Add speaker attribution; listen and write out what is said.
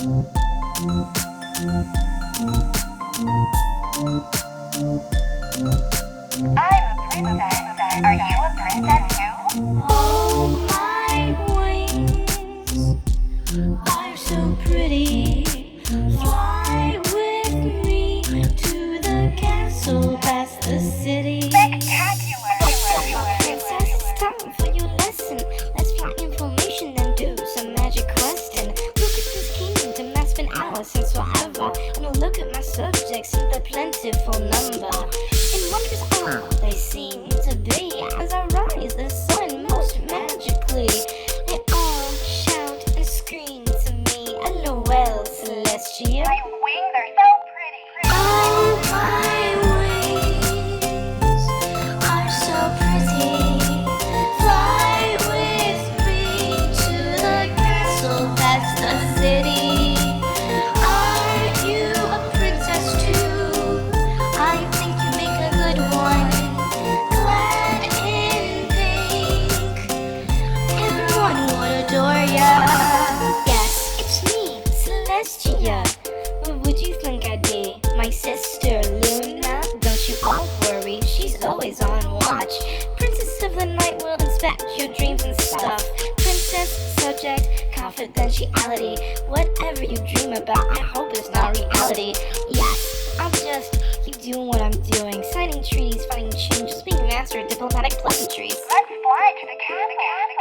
Speaker 1: I'm a princess. Are you a princess too?
Speaker 2: Oh, my wings are so pretty. Fly with me to the castle past the city.
Speaker 1: Spectacular!
Speaker 2: Princess, it's time for your lesson. Let's fly information and do some magic question. Look at this kingdom that's been ours since forever. And look at my subjects in the plentiful number. And wonders all they seem to be. As I rise the sun most magically, they all shout and scream to me, LOL, Celestia.
Speaker 1: My wings are so pretty.
Speaker 2: Oh, my wings are so pretty. Fly with me to the castle past the city. Are you a princess too? I think you make a good one. Clad in pink, everyone would adore ya. Yes, it's me, Celestia. What would you think I'd be? My sister Luna? Don't you all worry, she's always on watch. Princess of the night will inspect your dreams and stuff. Princess, subject, confidentiality. Whatever you dream about, I hope it's not reality. Yes, I'll just keep doing what I'm doing. Signing treaties, finding changes, being master of diplomatic pleasantries.
Speaker 1: Let's fly to the castle.